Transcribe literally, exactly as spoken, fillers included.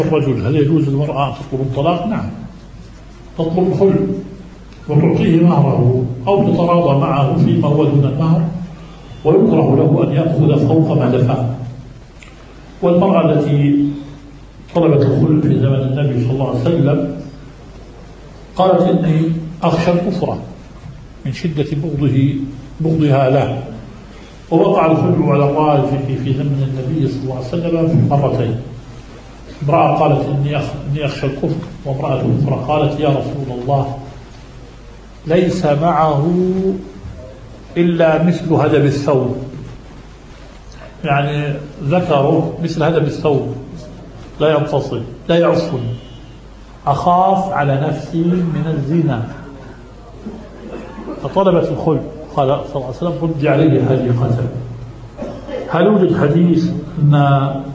الرجل هل يجوز للمرأة أن تطلب الطلاق؟ نعم، تطلب الخلع وتعطيه مهره أو تتراضى معه فيما هو دون المهر، ويكره له أن يأخذ فوق ما دفع. والمرأة التي طلبت الخلع في زمن النبي صلى الله عليه وسلم قالت إني أخشى الكفر من شدة بغضه بغضها له، ووقع الخلع على الراجح في زمن النبي صلى الله عليه وسلم في مرتين. امرأة قالت إني إني أخشى الكفر، وامرأة أخرى قالت يا رسول الله ليس معه إلا مثل هدب الثوب، يعني ذكره مثل هدب الثوب لا ينفصل لا يعصني، أخاف على نفسي من الزنا، فطلبت الخلع. قال صلى الله عليه وسلم رد عليه هذه القتل. هل يوجد حديث أن